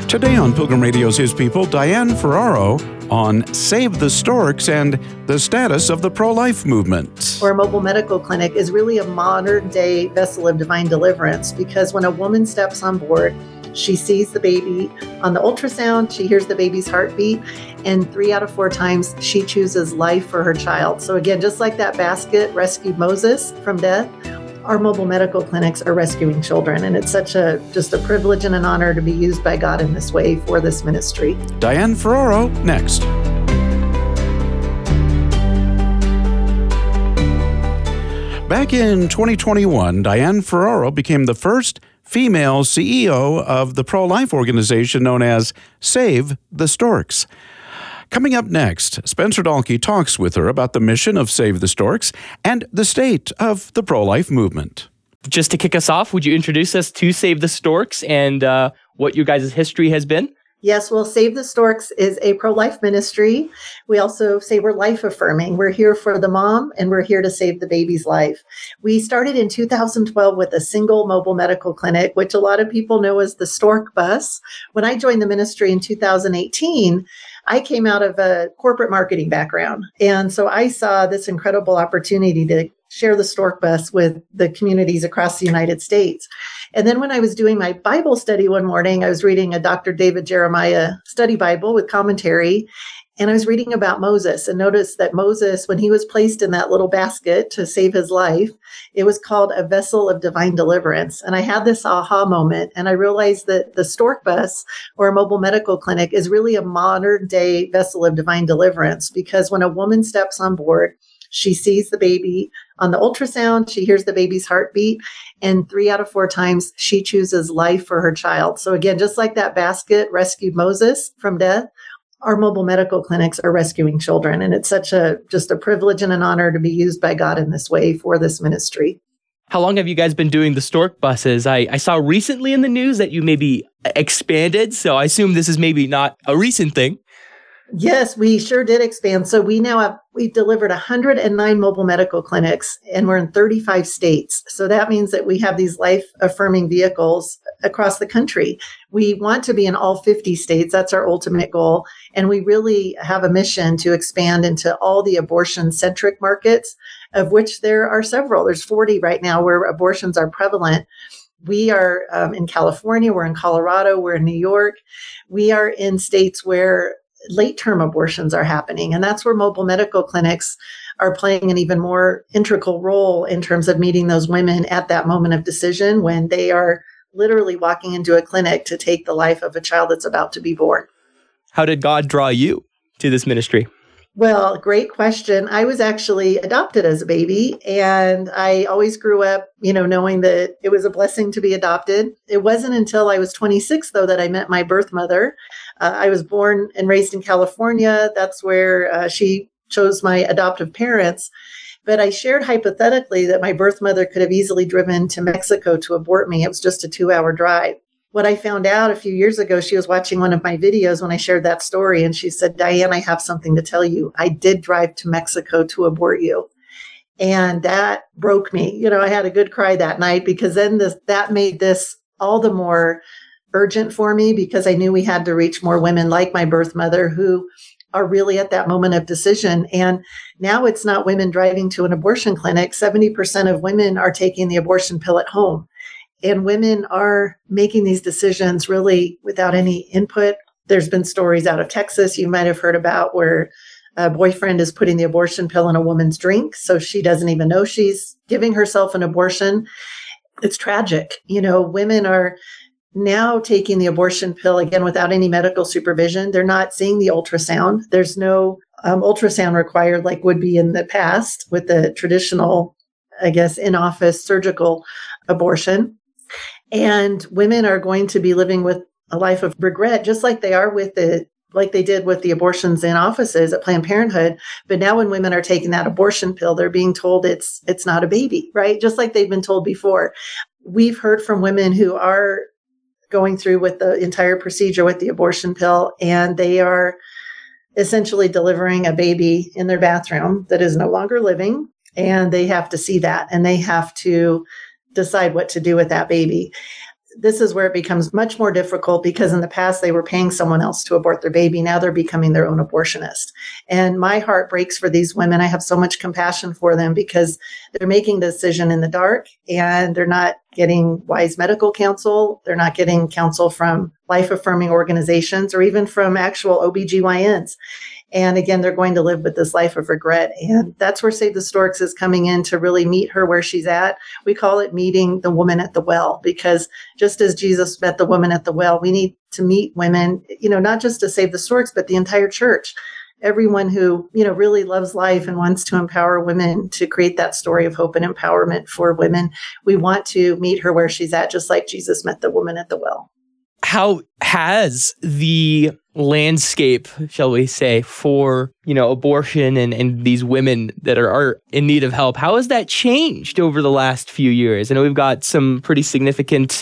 Today on Pilgrim Radio's His People, Diane Ferraro on Save the Storks and the status of the pro-life movement. Our mobile medical clinic is really a modern-day vessel of divine deliverance because when a woman steps on board, she sees the baby on the ultrasound, she hears the baby's heartbeat, and 3 out of 4 times she chooses life for her child. So again, just like that basket rescued Moses from death, our mobile medical clinics are rescuing children, and it's such just a privilege and an honor to be used by God in this way for this ministry. Diane Ferraro, next. Back in 2021, Diane Ferraro became the first female CEO of the pro-life organization known as Save the Storks. Coming up next, Spencer Dahlke talks with her about the mission of Save the Storks and the state of the pro-life movement. Just to kick us off, would you introduce us to Save the Storks and what your guys' history has been? Yes, well, Save the Storks is a pro-life ministry. We also say we're life affirming. We're here for the mom and we're here to save the baby's life. We started in 2012 with a single mobile medical clinic, which a lot of people know as the Stork Bus. When I joined the ministry in 2018, I came out of a corporate marketing background. And so I saw this incredible opportunity to share the Stork Bus with the communities across the United States. And then when I was doing my Bible study one morning, I was reading a Dr. David Jeremiah study Bible with commentary. And I was reading about Moses and noticed that Moses, when he was placed in that little basket to save his life, it was called a vessel of divine deliverance. And I had this aha moment, and I realized that the Stork Bus, or a mobile medical clinic, is really a modern day vessel of divine deliverance because when a woman steps on board, she sees the baby on the ultrasound, she hears the baby's heartbeat, and 3 out of 4 times she chooses life for her child. So again, just like that basket rescued Moses from death, our mobile medical clinics are rescuing children. And it's such just a privilege and an honor to be used by God in this way for this ministry. How long have you guys been doing the Stork buses? I saw recently in the news that you maybe expanded, so I assume this is maybe not a recent thing. Yes, we sure did expand. So we've delivered 109 mobile medical clinics and we're in 35 states. So that means that we have these life-affirming vehicles across the country. We want to be in all 50 states. That's our ultimate goal. And we really have a mission to expand into all the abortion-centric markets, of which there are several. There's 40 right now where abortions are prevalent. We are in California, we're in Colorado, we're in New York. We are in states where late-term abortions are happening. And that's where mobile medical clinics are playing an even more integral role in terms of meeting those women at that moment of decision when they are literally walking into a clinic to take the life of a child that's about to be born. How did God draw you to this ministry? Well, great question. I was actually adopted as a baby, and I always grew up, knowing that it was a blessing to be adopted. It wasn't until I was 26, though, that I met my birth mother. I was born and raised in California. That's where she chose my adoptive parents. But I shared hypothetically that my birth mother could have easily driven to Mexico to abort me. It was just a 2-hour drive. What I found out a few years ago, she was watching one of my videos when I shared that story, and she said, "Diane, I have something to tell you. I did drive to Mexico to abort you." And that broke me. I had a good cry that night because then that made this all the more urgent for me because I knew we had to reach more women like my birth mother who are really at that moment of decision. And now it's not women driving to an abortion clinic. 70% of women are taking the abortion pill at home. And women are making these decisions really without any input. There's been stories out of Texas you might have heard about where a boyfriend is putting the abortion pill in a woman's drink, so she doesn't even know she's giving herself an abortion. It's tragic. Women are now taking the abortion pill, again, without any medical supervision. They're not seeing the ultrasound. There's no ultrasound required like would be in the past with the traditional, in-office surgical abortion. And women are going to be living with a life of regret, just like they are like they did with the abortions in offices at Planned Parenthood. But now when women are taking that abortion pill, they're being told it's not a baby, right? Just like they've been told before. We've heard from women who are going through with the entire procedure with the abortion pill, and they are essentially delivering a baby in their bathroom that is no longer living. And they have to see that, and they have to decide what to do with that baby. this is where it becomes much more difficult because in the past they were paying someone else to abort their baby. Now they're becoming their own abortionist. And my heart breaks for these women. I have so much compassion for them because they're making the decision in the dark and they're not getting wise medical counsel. They're not getting counsel from life-affirming organizations or even from actual OBGYNs. And again, they're going to live with this life of regret. And that's where Save the Storks is coming in to really meet her where she's at. We call it meeting the woman at the well, because just as Jesus met the woman at the well, we need to meet women, not just to save the storks, but the entire church. Everyone who, really loves life and wants to empower women to create that story of hope and empowerment for women. We want to meet her where she's at, just like Jesus met the woman at the well. How has the landscape, shall we say, for, abortion and these women that are in need of help, how has that changed over the last few years? I know we've got some pretty significant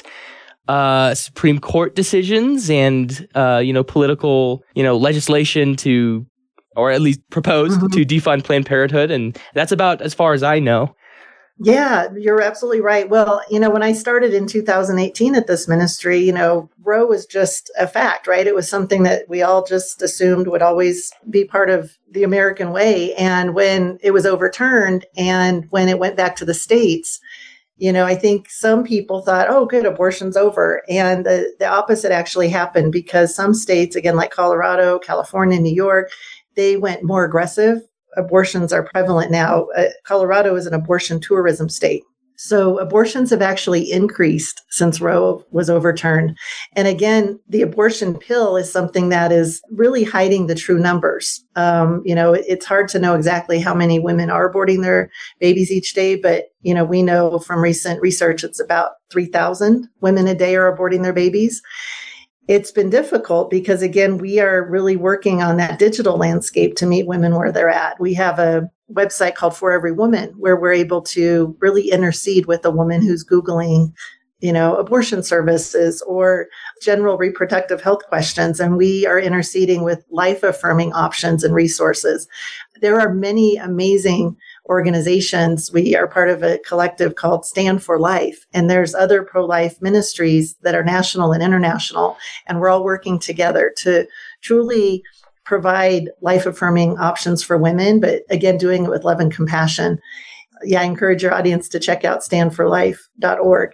Supreme Court decisions and, political, legislation to, or at least proposed to defund Planned Parenthood. And that's about as far as I know. Yeah, you're absolutely right. Well, when I started in 2018 at this ministry, Roe was just a fact, right? It was something that we all just assumed would always be part of the American way. And when it was overturned and when it went back to the states, I think some people thought, oh, good, abortion's over. And the opposite actually happened because some states, again, like Colorado, California, New York, they went more aggressive. Abortions are prevalent now. Colorado is an abortion tourism state. So abortions have actually increased since Roe was overturned. And again, the abortion pill is something that is really hiding the true numbers. It's hard to know exactly how many women are aborting their babies each day, but, we know from recent research, it's about 3,000 women a day are aborting their babies. It's been difficult because, again, we are really working on that digital landscape to meet women where they're at. We have a website called For Every Woman where we're able to really intercede with a woman who's Googling, abortion services or general reproductive health questions. And we are interceding with life-affirming options and resources. There are many amazing organizations. We are part of a collective called Stand for Life, and there's other pro-life ministries that are national and international, and we're all working together to truly provide life-affirming options for women, but again, doing it with love and compassion. Yeah, I encourage your audience to check out standforlife.org.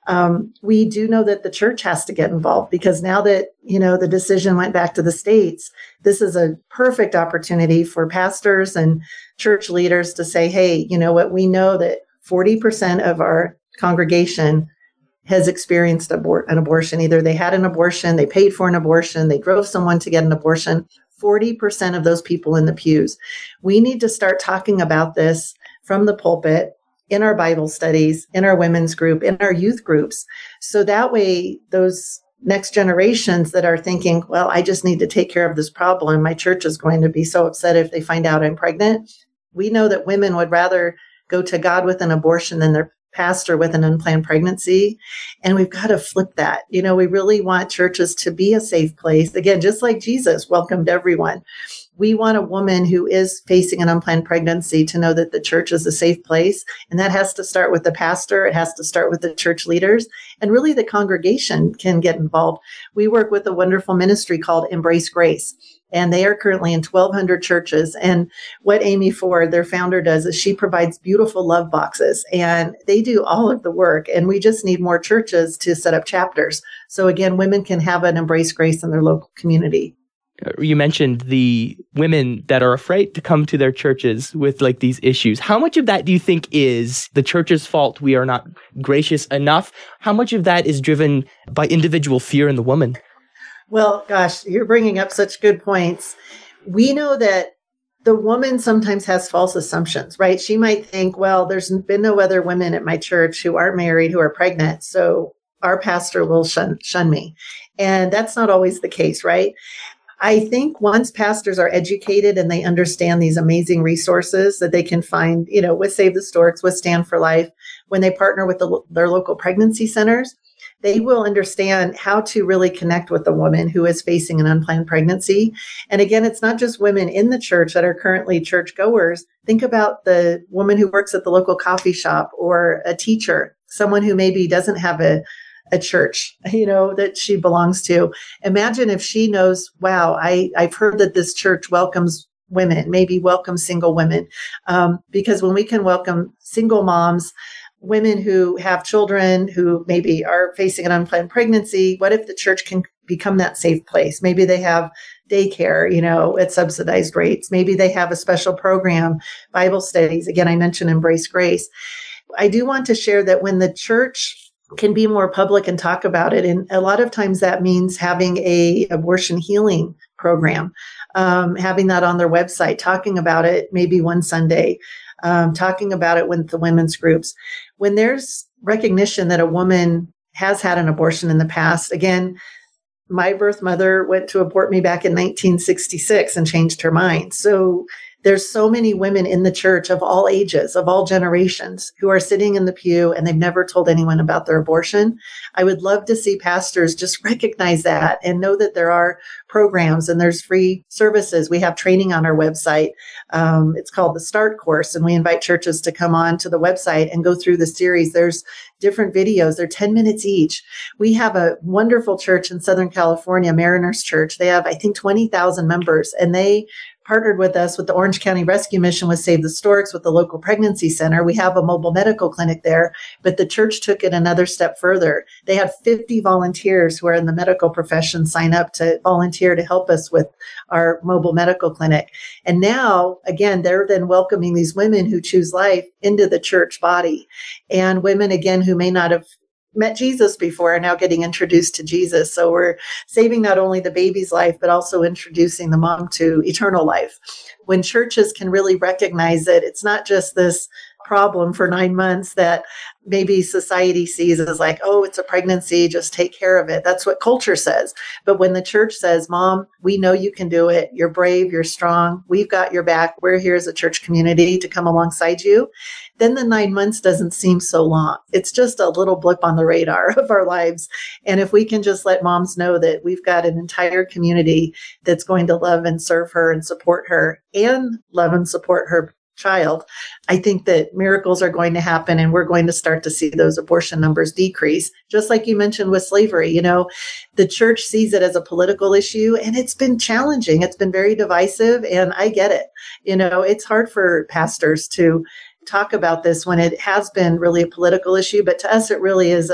We do know that the church has to get involved because now that, the decision went back to the states, this is a perfect opportunity for pastors and church leaders to say, hey, what, we know that 40% of our congregation has experienced an abortion. Either they had an abortion, they paid for an abortion, they drove someone to get an abortion. 40% of those people in the pews. We need to start talking about this from the pulpit, in our Bible studies, in our women's group, in our youth groups. So that way, those next generations that are thinking, well, I just need to take care of this problem. My church is going to be so upset if they find out I'm pregnant. We know that women would rather go to God with an abortion than their pastor with an unplanned pregnancy. And we've got to flip that. We really want churches to be a safe place. Again, just like Jesus welcomed everyone. We want a woman who is facing an unplanned pregnancy to know that the church is a safe place. And that has to start with the pastor. It has to start with the church leaders. And really the congregation can get involved. We work with a wonderful ministry called Embrace Grace. And they are currently in 1,200 churches. And what Amy Ford, their founder, does is she provides beautiful love boxes. And they do all of the work. And we just need more churches to set up chapters. So again, women can have an Embrace Grace in their local community. You mentioned the women that are afraid to come to their churches with these issues. How much of that do you think is the church's fault? We are not gracious enough. How much of that is driven by individual fear in the woman? Well, gosh, you're bringing up such good points. We know that the woman sometimes has false assumptions, right? She might think, well, there's been no other women at my church who aren't married, who are pregnant, so our pastor will shun me. And that's not always the case, right? I think once pastors are educated and they understand these amazing resources that they can find, with Save the Storks, with Stand for Life, when they partner with their local pregnancy centers, they will understand how to really connect with the woman who is facing an unplanned pregnancy. And again, it's not just women in the church that are currently churchgoers. Think about the woman who works at the local coffee shop or a teacher, someone who maybe doesn't have a a church, that she belongs to. Imagine if she knows, wow, I've heard that this church welcomes women, maybe welcome single women. Because when we can welcome single moms, women who have children who maybe are facing an unplanned pregnancy, what if the church can become that safe place? Maybe they have daycare, at subsidized rates. Maybe they have a special program, Bible studies. Again, I mentioned Embrace Grace. I do want to share that when the church can be more public and talk about it, and a lot of times that means having a abortion healing program, having that on their website, talking about it maybe one Sunday, talking about it with the women's groups. When there's recognition that a woman has had an abortion in the past, again, my birth mother went to abort me back in 1966 and changed her mind. So there's so many women in the church of all ages, of all generations, who are sitting in the pew and they've never told anyone about their abortion. I would love to see pastors just recognize that and know that there are programs and there's free services. We have training on our website. It's called the START course, and we invite churches to come on to the website and go through the series. There's different videos. They're 10 minutes each. We have a wonderful church in Southern California, Mariners Church. They have, I think, 20,000 members, and they partnered with us with the Orange County Rescue Mission, with Save the Storks, with the local pregnancy center. We have a mobile medical clinic there, but the church took it another step further. They had 50 volunteers who are in the medical profession sign up to volunteer to help us with our mobile medical clinic. And now, again, they're then welcoming these women who choose life into the church body, and women, again, who may not have met Jesus before are now getting introduced to Jesus. So we're saving not only the baby's life, but also introducing the mom to eternal life. When churches can really recognize that it's not just this problem for 9 months that maybe society sees as like, oh, it's a pregnancy, just take care of it. That's what culture says. But when the church says, Mom, we know you can do it. You're brave. You're strong. We've got your back. We're here as a church community to come alongside you. Then the 9 months doesn't seem so long. It's just a little blip on the radar of our lives. And if we can just let moms know that we've got an entire community that's going to love and serve her and support her and love and support her child, I think that miracles are going to happen, and we're going to start to see those abortion numbers decrease. Just like you mentioned with slavery, the church sees it as a political issue, and it's been challenging. It's been very divisive, and I get it. It's hard for pastors to talk about this when it has been really a political issue, but to us, it really is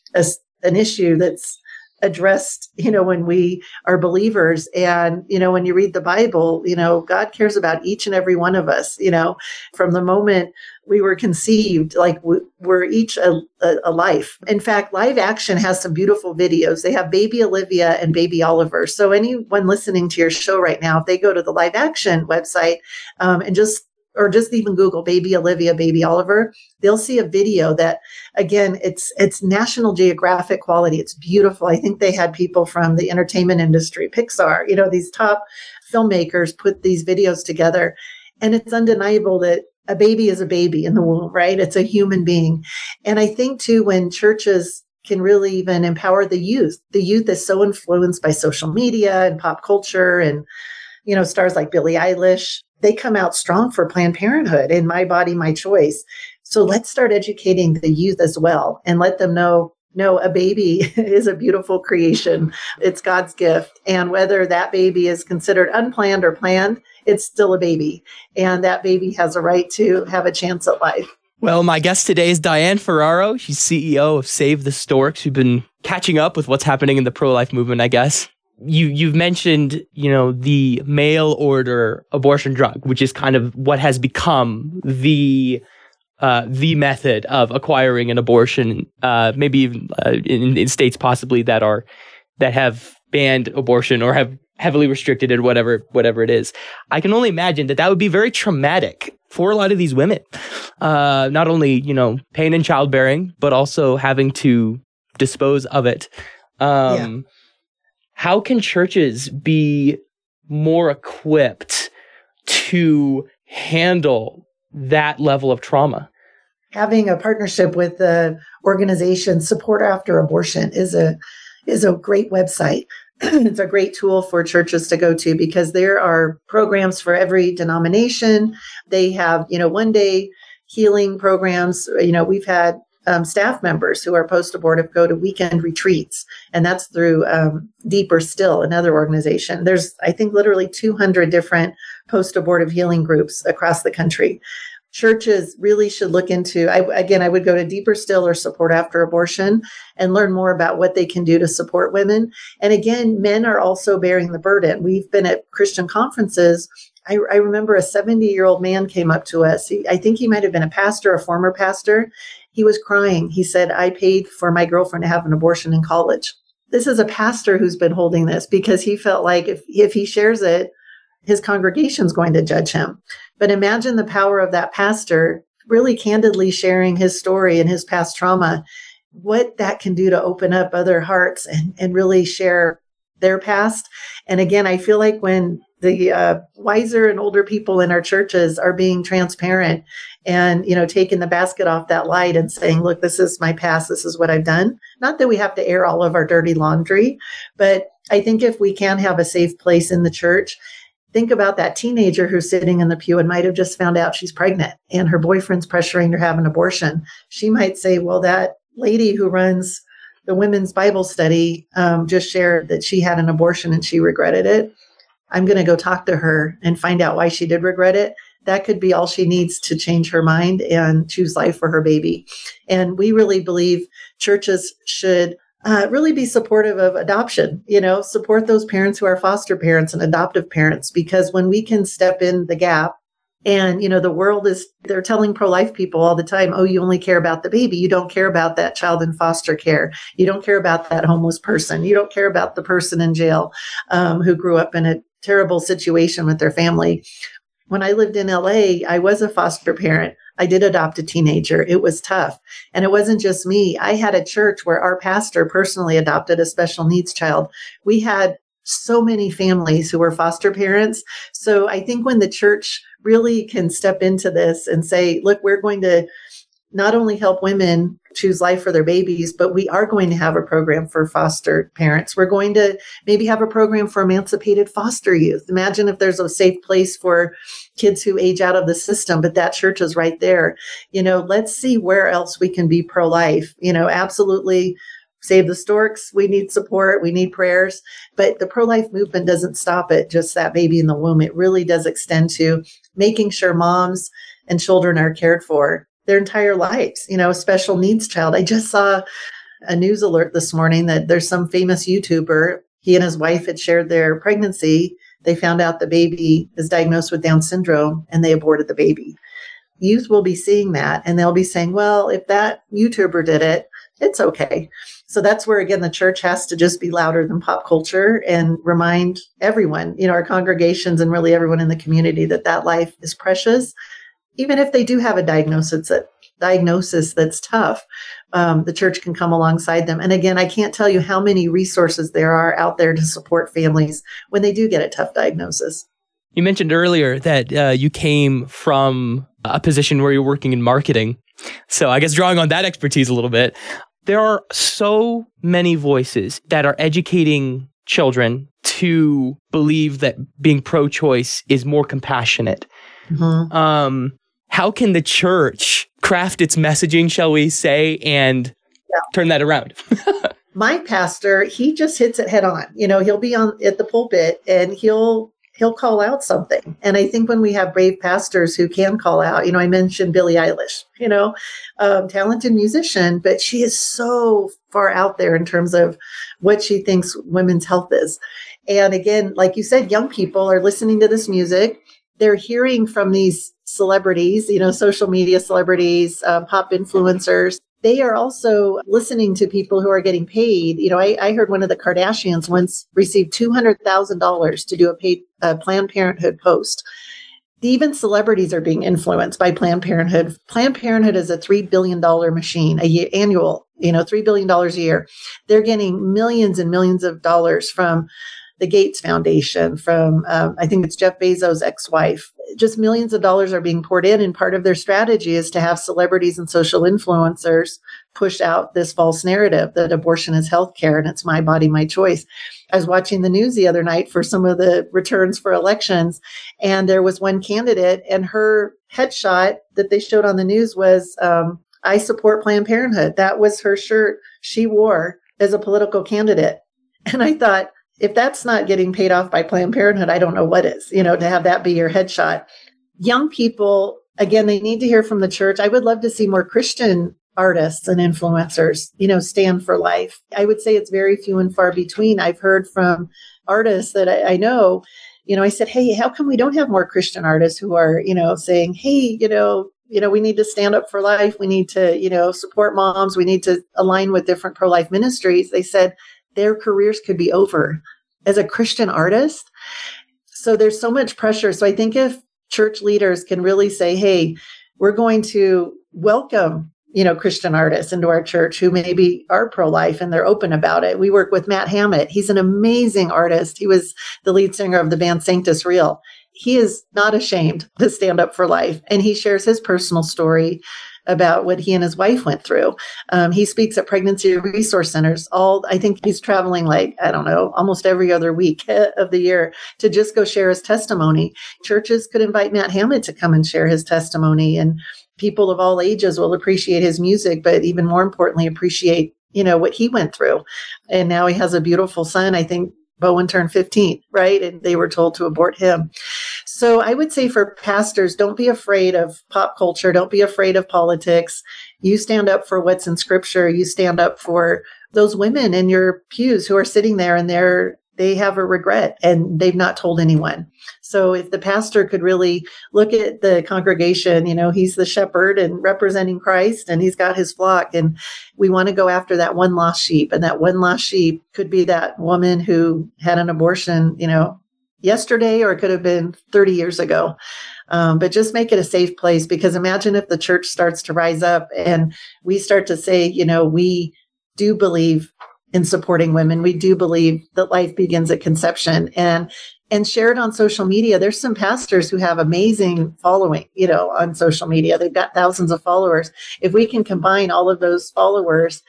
an issue that's addressed, when we are believers. And, when you read the Bible, God cares about each and every one of us, from the moment we were conceived, like we're each a life. In fact, Live Action has some beautiful videos. They have Baby Olivia and Baby Oliver. So anyone listening to your show right now, if they go to the Live Action website and just even Google Baby Olivia, Baby Oliver, they'll see a video that, again, it's National Geographic quality. It's beautiful. I think they had people from the entertainment industry, Pixar, these top filmmakers put these videos together. And it's undeniable that a baby is a baby in the womb, right? It's a human being. And I think too, when churches can really even empower the youth is so influenced by social media and pop culture and, stars like Billie Eilish, they come out strong for Planned Parenthood and My Body, My Choice. So let's start educating the youth as well and let them know, no, a baby is a beautiful creation. It's God's gift. And whether that baby is considered unplanned or planned, it's still a baby. And that baby has a right to have a chance at life. Well, my guest today is Diane Ferraro. She's CEO of Save the Storks. We've been catching up with what's happening in the pro-life movement, I guess. You've mentioned, the mail order abortion drug, which is kind of what has become the method of acquiring an abortion, maybe even in states possibly that have banned abortion or have heavily restricted it, whatever it is. I can only imagine that would be very traumatic for a lot of these women. Not only, pain in childbearing, but also having to dispose of it. How can churches be more equipped to handle that level of trauma? Having a partnership with the organization Support After Abortion is a great website. It's a great tool for churches to go to because there are programs for every denomination. They have, one-day healing programs. We've had staff members who are post-abortive go to weekend retreats, and that's through Deeper Still, another organization. There's, I think, literally 200 different post-abortive healing groups across the country. Churches really should look into, I would go to Deeper Still or Support After Abortion and learn more about what they can do to support women. And again, men are also bearing the burden. We've been at Christian conferences. I remember a 70-year-old man came up to us. I think he might have been a pastor, a former pastor. He was crying. He said, I paid for my girlfriend to have an abortion in college. This is a pastor who's been holding this because he felt like if he shares it, his congregation's going to judge him. But imagine the power of that pastor really candidly sharing his story and his past trauma, what that can do to open up other hearts and really share their past. And again, I feel like when the wiser and older people in our churches are being transparent and, taking the basket off that light and saying, look, this is my past. This is what I've done. Not that we have to air all of our dirty laundry, but I think if we can have a safe place in the church, think about that teenager who's sitting in the pew and might have just found out she's pregnant and her boyfriend's pressuring her to have an abortion. She might say, well, that lady who runs the women's Bible study just shared that she had an abortion and she regretted it. I'm going to go talk to her and find out why she did regret it. That could be all she needs to change her mind and choose life for her baby. And we really believe churches should really be supportive of adoption, support those parents who are foster parents and adoptive parents, because when we can step in the gap and, the world they're telling pro-life people all the time, oh, you only care about the baby. You don't care about that child in foster care. You don't care about that homeless person. You don't care about the person in jail who grew up in a terrible situation with their family. When I lived in LA, I was a foster parent. I did adopt a teenager. It was tough. And it wasn't just me. I had a church where our pastor personally adopted a special needs child. We had so many families who were foster parents. So I think when the church really can step into this and say, look, we're going to not only help women choose life for their babies, but we are going to have a program for foster parents. We're going to maybe have a program for emancipated foster youth. Imagine if there's a safe place for kids who age out of the system, but that church is right there. Let's see where else we can be pro-life. Absolutely Save the Storks. We need support. We need prayers. But the pro-life movement doesn't stop at just that baby in the womb. It really does extend to making sure moms and children are cared for their entire lives. A special needs child. I just saw a news alert this morning that there's some famous YouTuber. He and his wife had shared their pregnancy. They found out the baby is diagnosed with Down syndrome and they aborted the baby. Youth will be seeing that and they'll be saying, well, if that YouTuber did it, it's okay. So that's where, again, the church has to just be louder than pop culture and remind everyone, our congregations and really everyone in the community that life is precious. Even if they do have a diagnosis that's tough, the church can come alongside them. And again, I can't tell you how many resources there are out there to support families when they do get a tough diagnosis. You mentioned earlier that you came from a position where you're working in marketing. So I guess drawing on that expertise a little bit, there are so many voices that are educating children to believe that being pro-choice is more compassionate. Mm-hmm. How can the church craft its messaging, shall we say, and turn that around? My pastor, he just hits it head on. He'll be at the pulpit and he'll call out something. And I think when we have brave pastors who can call out, I mentioned Billie Eilish, talented musician, but she is so far out there in terms of what she thinks women's health is. And again, like you said, young people are listening to this music. They're hearing from these celebrities, social media celebrities, pop influencers. They are also listening to people who are getting paid. I heard one of the Kardashians once received $200,000 to do a paid Planned Parenthood post. Even celebrities are being influenced by Planned Parenthood. Planned Parenthood is a $3 billion machine, annual, $3 billion a year. They're getting millions and millions of dollars from the Gates Foundation, from, I think it's Jeff Bezos' ex-wife. Just millions of dollars are being poured in. And part of their strategy is to have celebrities and social influencers push out this false narrative that abortion is healthcare and it's my body, my choice. I was watching the news the other night for some of the returns for elections, and there was one candidate and her headshot that they showed on the news was I support Planned Parenthood. That was her shirt she wore as a political candidate. And I thought, if that's not getting paid off by Planned Parenthood, I don't know what is, to have that be your headshot. Young people, again, they need to hear from the church. I would love to see more Christian artists and influencers, stand for life. I would say it's very few and far between. I've heard from artists that I know, I said, hey, how come we don't have more Christian artists who are, saying, hey, we need to stand up for life. We need to, support moms. We need to align with different pro-life ministries. They said their careers could be over as a Christian artist. So there's so much pressure. So I think if church leaders can really say, hey, we're going to welcome, Christian artists into our church who maybe are pro-life and they're open about it. We work with Matt Hammett. He's an amazing artist. He was the lead singer of the band Sanctus Real. He is not ashamed to stand up for life. And he shares his personal story about what he and his wife went through. He speaks at pregnancy resource centers. I think he's traveling almost every other week of the year to just go share his testimony. Churches could invite Matt Hammett to come and share his testimony, and people of all ages will appreciate his music, but even more importantly, appreciate, what he went through. And now he has a beautiful son. I think Bowen turned 15, right? And they were told to abort him. So I would say for pastors, don't be afraid of pop culture. Don't be afraid of politics. You stand up for what's in scripture. You stand up for those women in your pews who are sitting there and they have a regret and they've not told anyone. So if the pastor could really look at the congregation, he's the shepherd and representing Christ, and he's got his flock, and we want to go after that one lost sheep. And that one lost sheep could be that woman who had an abortion, yesterday, or it could have been 30 years ago. But just make it a safe place, because imagine if the church starts to rise up and we start to say, we do believe in supporting women. We do believe that life begins at conception, and share it on social media. There's some pastors who have amazing following, on social media. They've got thousands of followers. If we can combine all of those followers,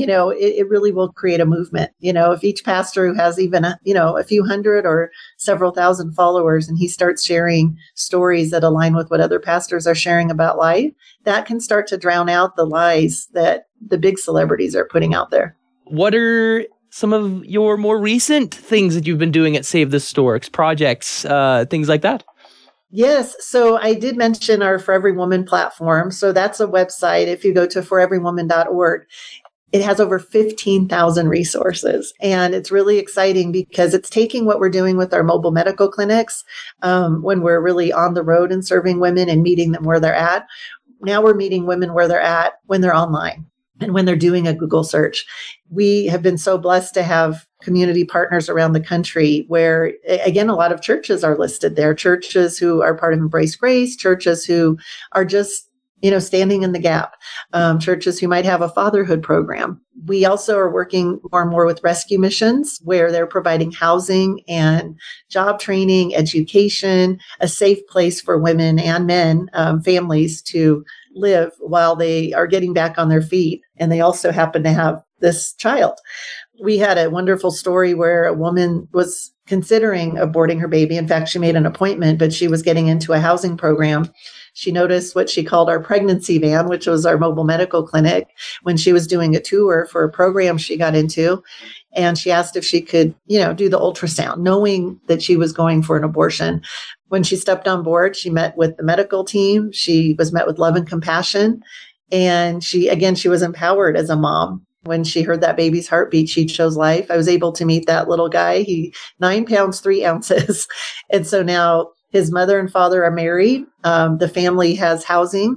it really will create a movement. If each pastor who has even, a few hundred or several thousand followers, and he starts sharing stories that align with what other pastors are sharing about life, that can start to drown out the lies that the big celebrities are putting out there. What are some of your more recent things that you've been doing at Save the Storks, projects, things like that? Yes. So I did mention our For Every Woman platform. So that's a website. If you go to foreverywoman.org, it has over 15,000 resources. And it's really exciting because it's taking what we're doing with our mobile medical clinics, when we're really on the road and serving women and meeting them where they're at. Now we're meeting women where they're at when they're online and when they're doing a Google search. We have been so blessed to have community partners around the country where, again, a lot of churches are listed there, churches who are part of Embrace Grace, churches who are just, standing in the gap, churches who might have a fatherhood program. We also are working more and more with rescue missions where they're providing housing and job training, education, a safe place for women and men, families to live while they are getting back on their feet. And they also happen to have this child. We had a wonderful story where a woman was considering aborting her baby. In fact, she made an appointment, but she was getting into a housing program. She noticed what she called our pregnancy van, which was our mobile medical clinic, when she was doing a tour for a program she got into. And she asked if she could, do the ultrasound, knowing that she was going for an abortion. When she stepped on board, she met with the medical team. She was met with love and compassion. And she was empowered as a mom. When she heard that baby's heartbeat, she chose life. I was able to meet that little guy. He 9 pounds, 3 ounces. And so now his mother and father are married. The family has housing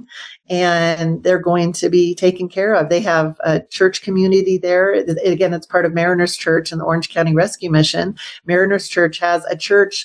and they're going to be taken care of. They have a church community there. Again, it's part of Mariners Church and the Orange County Rescue Mission. Mariners Church has a church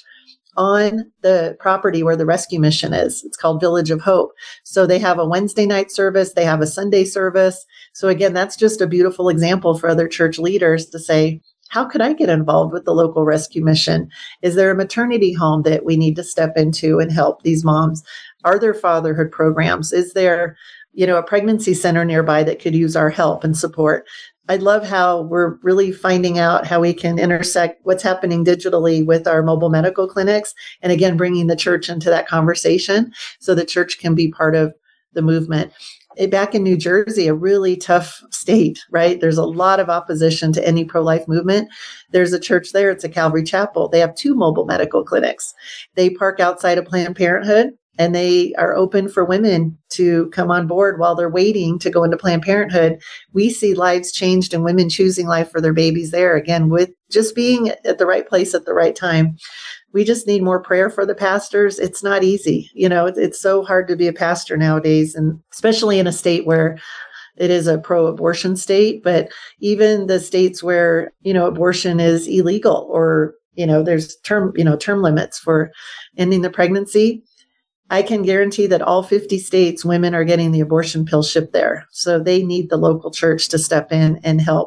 on the property where the rescue mission is. It's called Village of Hope. So they have a Wednesday night service. They have a Sunday service. So again, that's just a beautiful example for other church leaders to say, how could I get involved with the local rescue mission? Is there a maternity home that we need to step into and help these moms? Are there fatherhood programs? Is there, a pregnancy center nearby that could use our help and support? I love how we're really finding out how we can intersect what's happening digitally with our mobile medical clinics. And again, bringing the church into that conversation so the church can be part of the movement. back in New Jersey, a really tough state, right? There's a lot of opposition to any pro-life movement. There's a church there. It's a Calvary Chapel. They have 2 mobile medical clinics. They park outside of Planned Parenthood, and they are open for women to come on board while they're waiting to go into Planned Parenthood. We see lives changed and women choosing life for their babies there, again, with just being at the right place at the right time. We just need more prayer for the pastors. It's not easy. It's so hard to be a pastor nowadays, and especially in a state where it is a pro-abortion state, but even the states where, abortion is illegal, or, there's term limits for ending the pregnancy. I can guarantee that all 50 states, women are getting the abortion pill shipped there. So they need the local church to step in and help.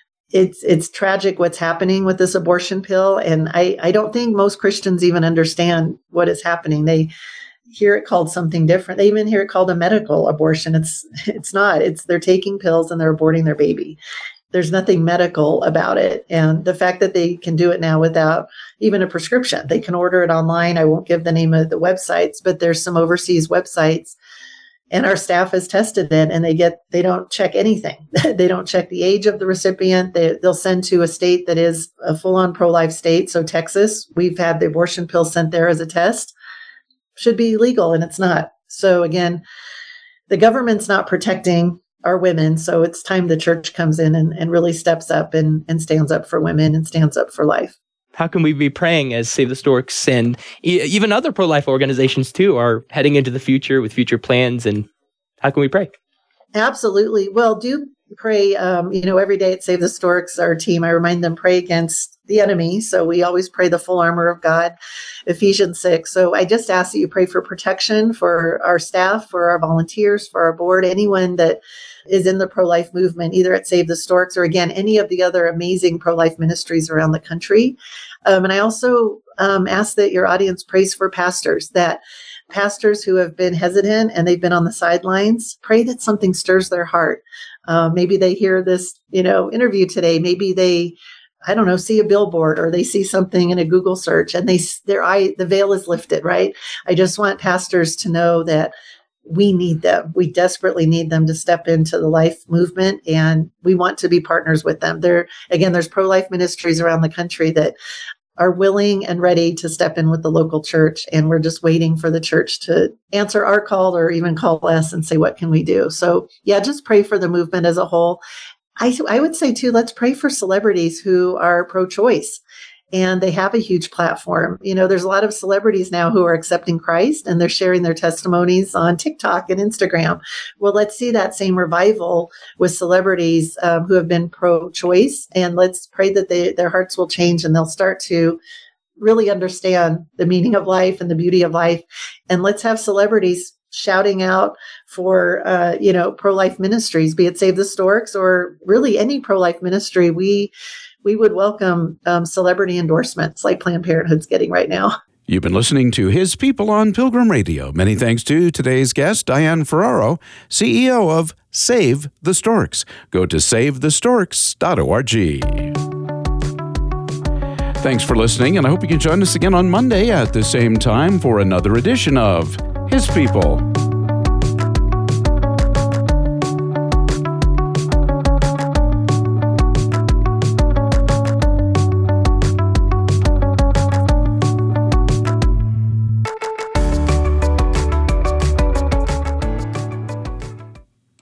It's tragic what's happening with this abortion pill. And I don't think most Christians even understand what is happening. They hear it called something different. They even hear it called a medical abortion. It's not. They're taking pills and they're aborting their baby. There's nothing medical about it. And the fact that they can do it now without even a prescription, they can order it online. I won't give the name of the websites, but there's some overseas websites. And our staff has tested it, and they don't check anything. They don't check the age of the recipient. They'll send to a state that is a full-on pro-life state. So Texas, we've had the abortion pill sent there as a test. Should be legal, and it's not. So again, the government's not protecting our women. So it's time the church comes in and really steps up and stands up for women and stands up for life. How can we be praying as Save the Storks and even other pro-life organizations too are heading into the future with future plans, and how can we pray? Absolutely. Well, do pray, every day at Save the Storks, our team, I remind them, pray against the enemy. So we always pray the full armor of God, Ephesians 6. So I just ask that you pray for protection for our staff, for our volunteers, for our board, anyone that is in the pro-life movement, either at Save the Storks or, again, any of the other amazing pro-life ministries around the country. And I also ask that your audience prays for pastors, that pastors who have been hesitant and they've been on the sidelines, pray that something stirs their heart. Maybe they hear this, interview today. Maybe they, see a billboard, or they see something in a Google search and the veil is lifted, right? I just want pastors to know that we need them. We desperately need them to step into the life movement, and we want to be partners with them. There's pro-life ministries around the country that are willing and ready to step in with the local church, and we're just waiting for the church to answer our call or even call us and say, what can we do? So just pray for the movement as a whole. I would say too, let's pray for celebrities who are pro-choice. And they have a huge platform. There's a lot of celebrities now who are accepting Christ, and they're sharing their testimonies on TikTok and Instagram. Well, let's see that same revival with celebrities who have been pro-choice. And let's pray that their hearts will change and they'll start to really understand the meaning of life and the beauty of life. And let's have celebrities shouting out for, pro-life ministries, be it Save the Storks or really any pro-life ministry. We would welcome celebrity endorsements like Planned Parenthood's getting right now. You've been listening to His People on Pilgrim Radio. Many thanks to today's guest, Diane Ferraro, CEO of Save the Storks. Go to savethestorks.org. Thanks for listening, and I hope you can join us again on Monday at the same time for another edition of His People.